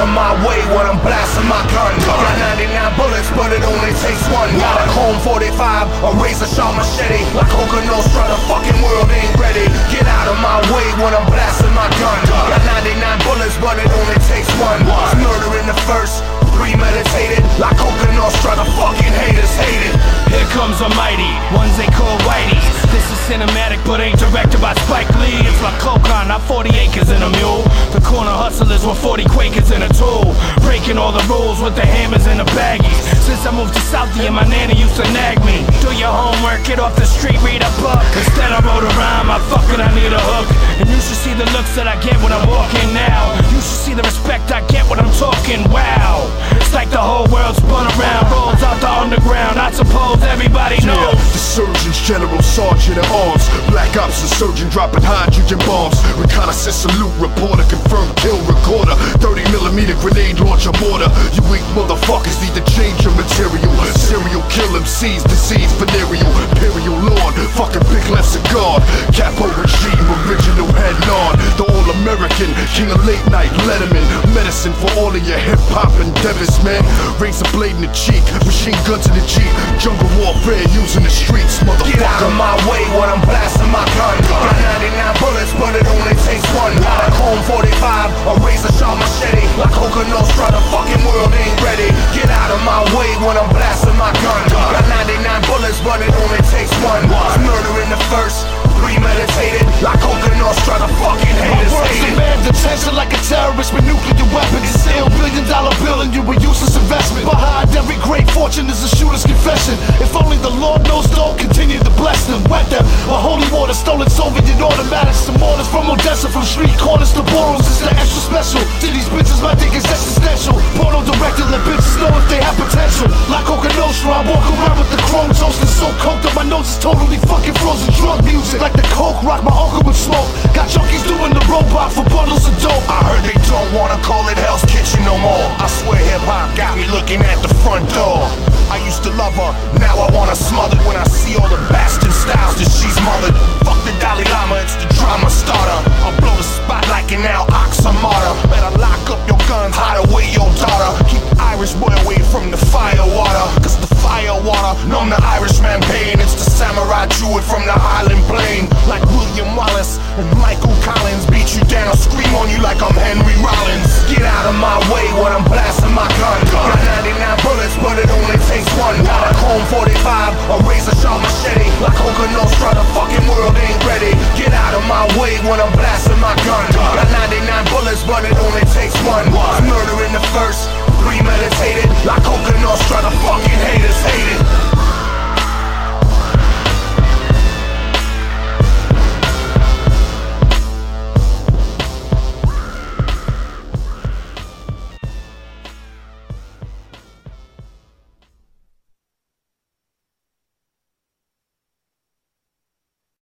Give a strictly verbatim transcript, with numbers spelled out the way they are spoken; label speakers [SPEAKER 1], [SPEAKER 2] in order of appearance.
[SPEAKER 1] of my way when I'm blasting my gun. Got ninety-nine bullets, but it only takes one. Got a Colt forty-five, a razor sharp machete. Like Coca Nostra, the fucking world ain't ready. Get out of my way when I'm blasting my gun. Got ninety-nine bullets, but it only takes one. It's murder in the first, premeditated. Like Coca Nostra, the fucking haters hate it.
[SPEAKER 2] Here comes a mighty, ones they call whiteys. This is cinematic but ain't directed by Spike Lee. It's like Coca, not forty acres in a mule. The corner hustlers with forty Quakers in a tool, breaking all the rules with the hammers and the baggies. Since I moved to Southie and my nanny used to nag me, do your homework, get off the street, read a book. Instead I wrote a rhyme, I fucking I need a hook. And you should see the looks that I get when I'm walking now. You should see the respect I get when I'm talking, wow. It's like the whole world spun around, rolls out the underground. I suppose everybody knows.
[SPEAKER 3] Yeah, the surgeons, general, sergeant at arms. Black ops, the surgeon dropping hydrogen bombs. Reconnaissance salute, reporter, confirmed kill recorder. thirty millimeter grenade launcher mortar. You weak motherfuckers need to change your material. Serial kill M Cs, disease, venereal. Imperial Lord, fucking big left cigar. Capo regime, original head nod. The all-American, king of late night, Letterman. Medicine for all of your hip-hop endeavors, man. Razor blade in the cheek, machine guns in the Jeep. Jungle warfare using the streets, motherfucker.
[SPEAKER 1] Get out of my way when I'm blasting my gun. Got ninety-nine bullets, but it only takes one. Got a Colt forty-five, a razor sharp machete. Like Coca Nostra, the fucking world ain't ready. Get out of my way when I'm blasting my gun. Got ninety-nine bullets, but it only takes one. It's murder in the first, premeditated. Like Coca Nostra, the fucking haters hate it.
[SPEAKER 4] Demand attention like a terrorist with nuclear weapons. It's still billion dollar bill and you a useless investment. Behind every great fortune is a shooter's confession. If only the Lord knows, don't continue to bless them. Wet them with holy water, stolen Soviet automatics. Some orders from Odessa, from street corners to boroughs. It's the extra special. To these bitches, my dick is existential. Porno directed, let bitches know if they have potential. Like Coca Nostra, I walk around with the chrome toast and so coked up. My nose is totally fucking frozen. Drug music like the coke rock my uncle would smoke. Got junkies doing the robot for bundles of dope.
[SPEAKER 3] I heard they